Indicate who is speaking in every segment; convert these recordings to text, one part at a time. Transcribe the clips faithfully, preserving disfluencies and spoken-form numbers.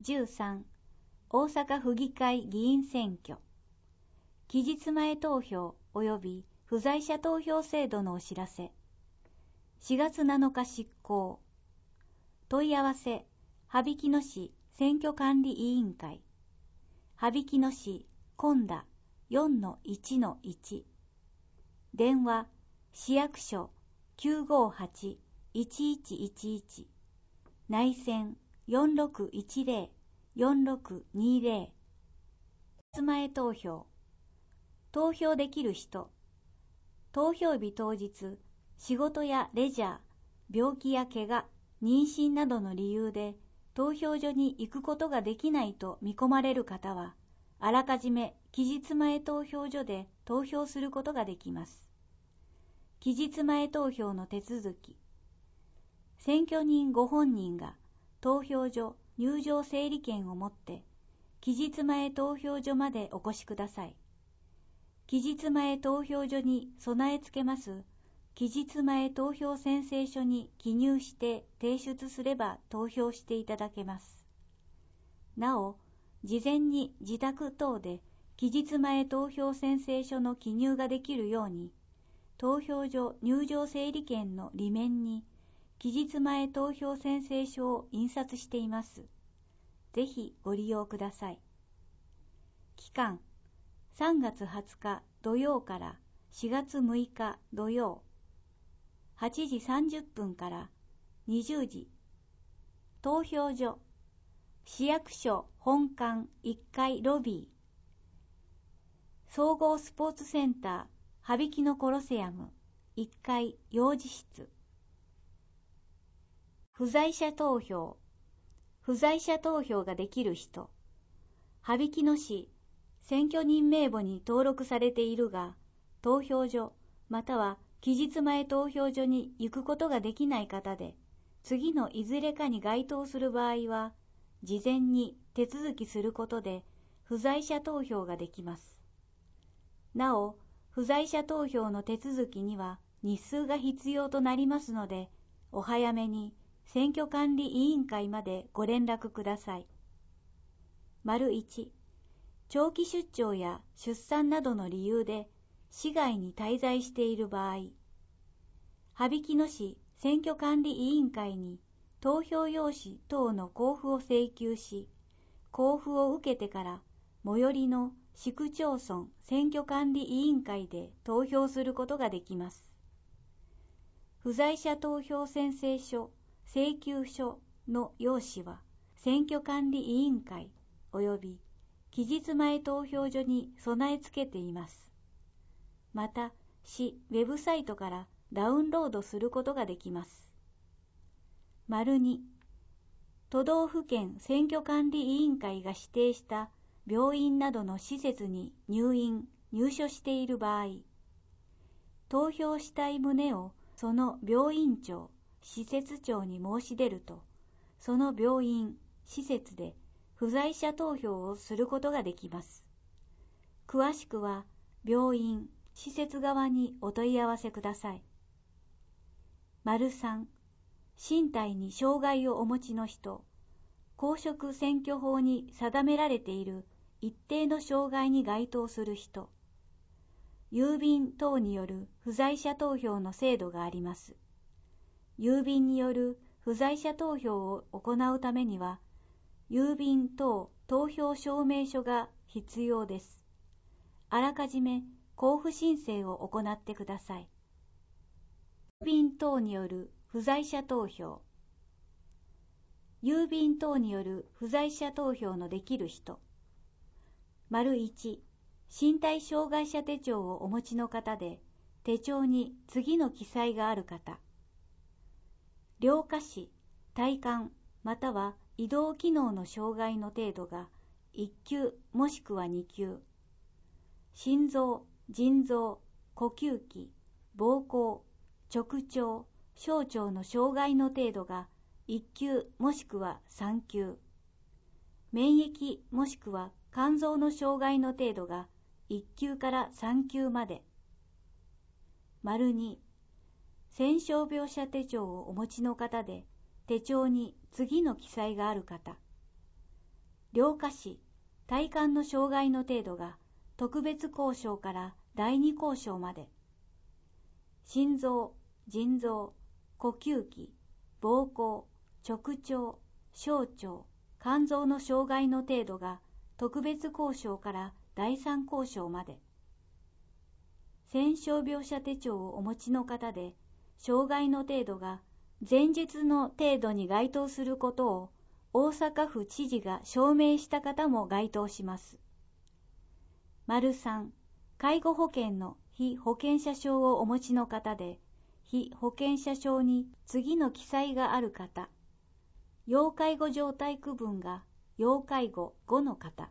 Speaker 1: じゅうさん、大阪府議会議員選挙。期日前投票及び不在者投票制度のお知らせ。しがつなのか執行。問い合わせ、羽曳野市選挙管理委員会。羽曳野市今田 よんのいちのいち。電話、市役所 きゅうごはち いちいちいちいち。内線 よんろくいちゼロ よんろくにゼロ。期日前投票。投票できる人。投票日当日、仕事やレジャー、病気や怪我、妊娠などの理由で投票所に行くことができないと見込まれる方は、あらかじめ期日前投票所で投票することができます。期日前投票の手続き。選挙人ご本人が投票所入場整理券を持って期日前投票所までお越しください。期日前投票所に備え付けます期日前投票宣誓書に記入して提出すれば投票していただけます。なお、事前に自宅等で期日前投票宣誓書の記入ができるように、投票所入場整理券の裏面に期日前投票宣誓書を印刷しています。ぜひご利用ください。期間、さんがつはつか土曜からしがつむいか土曜、はちじさんじゅっぷんからにじゅうじ。投票所、市役所本館いっかいロビー。総合スポーツセンター、羽曳野コロセアムいっかい幼児室。不在者投票。不在者投票ができる人。羽曳野市選挙人名簿に登録されているが、投票所または期日前投票所に行くことができない方で、次のいずれかに該当する場合は、事前に手続きすることで不在者投票ができます。なお、不在者投票の手続きには日数が必要となりますので、お早めに選挙管理委員会までご連絡ください。丸いち、長期出張や出産などの理由で市外に滞在している場合、羽曳野市選挙管理委員会に投票用紙等の交付を請求し、交付を受けてから最寄りの市区町村選挙管理委員会で投票することができます。不在者投票宣誓書、請求書の用紙は選挙管理委員会及び期日前投票所に備え付けています。また、市ウェブサイトからダウンロードすることができます。丸に、都道府県選挙管理委員会が指定した病院などの施設に入院・入所している場合、投票したい旨をその病院長、施設長に申し出ると、その病院、施設で不在者投票をすることができます。詳しくは病院、施設側にお問い合わせください。丸さん、身体に障害をお持ちの人、公職選挙法に定められている一定の障害に該当する人、郵便等による不在者投票の制度があります。郵便による不在者投票を行うためには、郵便等投票証明書が必要です。あらかじめ交付申請を行ってください。郵便等による不在者投票。郵便等による不在者投票のできる人。丸いち、身体障害者手帳をお持ちの方で、手帳に次の記載がある方。両下肢、体幹、または移動機能の障害の程度がいっきゅうもしくはにきゅう。心臓、腎臓、呼吸器、膀胱、直腸、小腸の障害の程度がいっきゅうもしくはさんきゅう。免疫もしくは肝臓の障害の程度がいっきゅうからさんきゅうまで。丸に、染傷病者手帳をお持ちの方で、手帳に次の記載がある方。 両下肢、体幹の障害の程度が特別交渉から第二交渉まで、心臓、腎臓、呼吸器、膀胱、直腸、小腸、肝臓の障害の程度が特別交渉から第三交渉まで、戦傷病者手帳をお持ちの方で、障害の程度が前述の程度に該当することを大阪府知事が証明した方も該当します。丸さん、介護保険の被保険者証をお持ちの方で、被保険者証に次の記載がある方、要介護状態区分が要介護ごの方、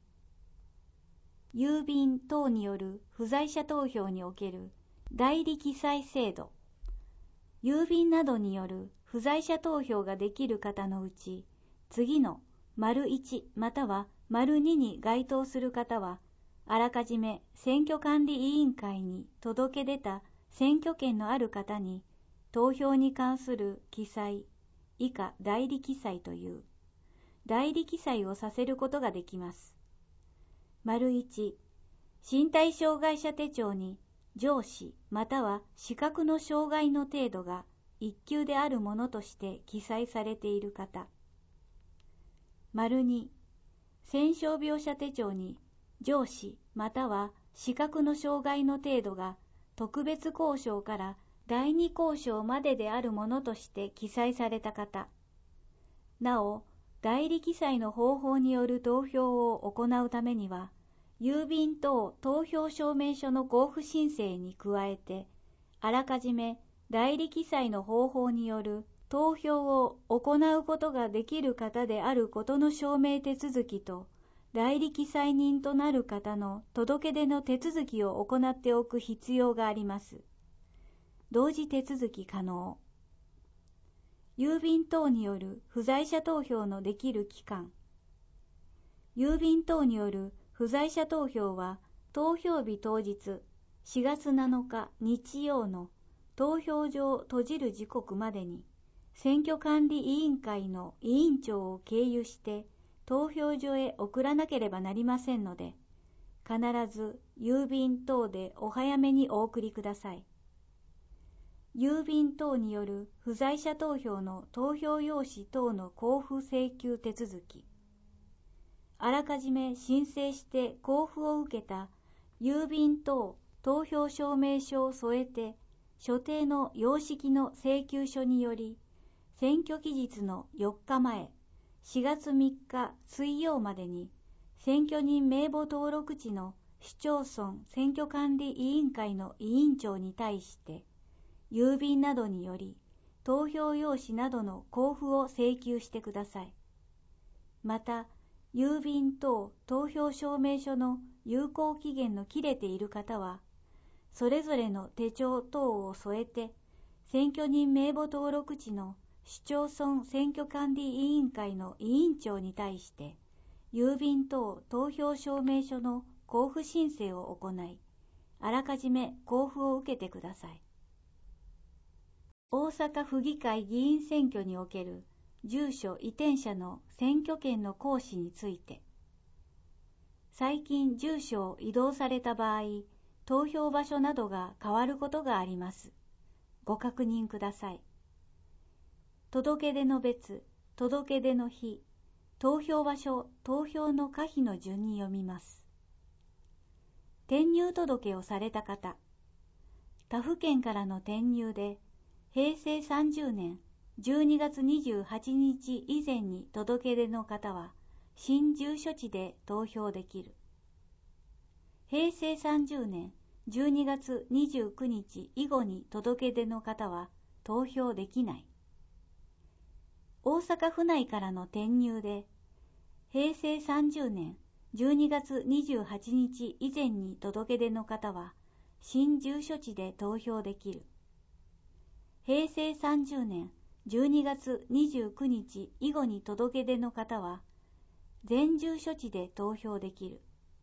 Speaker 1: 郵便等による不在者投票における代理記載制度、郵便などによる不在者投票ができる方のうち、次の丸いちまたは丸にに該当する方は、あらかじめ選挙管理委員会に届け出た選挙権のある方に、投票に関する記載、以下代理記載という、代理記載をさせることができます。丸いち、身体障害者手帳に上肢または視覚の障害の程度が一級であるものとして記載されている方。丸に、戦傷病者手帳に上肢または視覚の障害の程度が特別交渉から第二交渉までであるものとして記載された方。なお、代理記載の方法による投票を行うためには、郵便等投票証明書の交付申請に加えて、あらかじめ代理記載の方法による投票を行うことができる方であることの証明手続きと、代理記載人となる方の届け出の手続きを行っておく必要があります。同時手続き可能。郵便等による不在者投票のできる期間。郵便等による不在者投票は、投票日当日しがつなのか日曜の投票所を閉じる時刻までに、選挙管理委員会の委員長を経由して投票所へ送らなければなりませんので、必ず郵便等でお早めにお送りください。郵便等による不在者投票の投票用紙等の交付請求手続き。あらかじめ申請して交付を受けた郵便等投票証明書を添えて、所定の様式の請求書により、選挙期日のよっかまえ、しがつみっか水曜までに、選挙人名簿登録地の市町村選挙管理委員会の委員長に対して、郵便などにより、投票用紙などの交付を請求してください。また、郵便等投票証明書の有効期限の切れている方は、それぞれの手帳等を添えて、選挙人名簿登録地の市町村選挙管理委員会の委員長に対して、郵便等投票証明書の交付申請を行い、あらかじめ交付を受けてください。大阪府議会議員選挙における住所移転者の選挙権の行使について、最近住所を移動された場合、投票場所などが変わることがあります。ご確認ください。届け出の別、届け出の日、投票場所、投票の可否の順に読みます。転入届をされた方、他府県からの転入で、へいせいさんじゅうねんじゅうにがつにじゅうはちにち以前に届け出の方は、新住所地で投票できる。へいせいさんじゅうねんじゅうにがつにじゅうくにち以後に届け出の方は投票できない。大阪府内からの転入で、へいせいさんじゅうねんじゅうにがつにじゅうはちにち以前に届け出の方は、新住所地で投票できる。へいせいさんじゅうねんじゅうにがつにじゅうくにち以後に届け出の方は、前住所地で投票できる。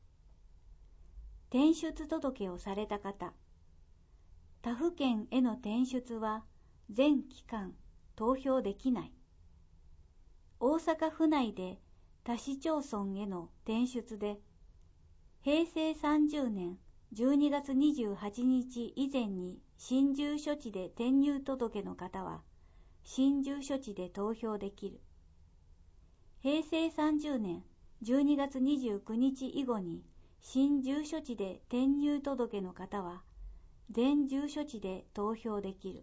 Speaker 1: 転出届をされた方、他府県への転出は全期間投票できない。大阪府内で他市町村への転出で、へいせいさんじゅうねんじゅうにがつにじゅうはちにち以前に新住所地で転入届の方は、新住所地で投票できる。へいせいさんじゅうねんじゅうにがつにじゅうくにち以後に新住所地で転入届の方は、全住所地で投票できる。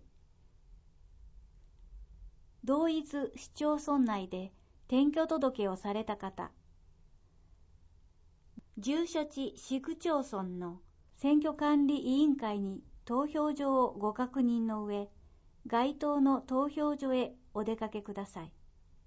Speaker 1: 同一市町村内で転居届をされた方、住所地市区町村の選挙管理委員会に投票所をご確認の上、該当の投票所へお出かけください。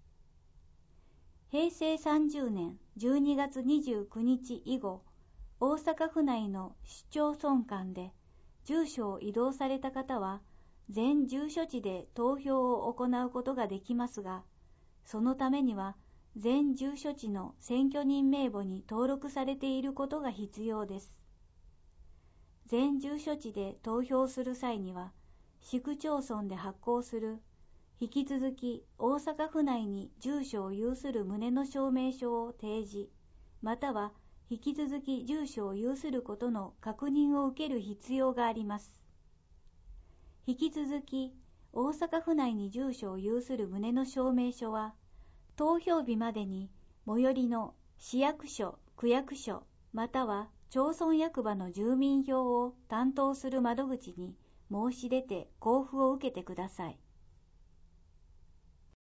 Speaker 1: へいせいさんじゅうねんじゅうにがつにじゅうくにち以後、大阪府内の市町村間で住所を移動された方は、全住所地で投票を行うことができますが、そのためには全住所地の選挙人名簿に登録されていることが必要です。全住所地で投票する際には、市区町村で発行する、引き続き大阪府内に住所を有する旨の証明書を提示、または引き続き住所を有することの確認を受ける必要があります。引き続き大阪府内に住所を有する旨の証明書は、投票日までに最寄りの市役所、区役所、または町村役場の住民票を担当する窓口に申し出て交付を受けてください。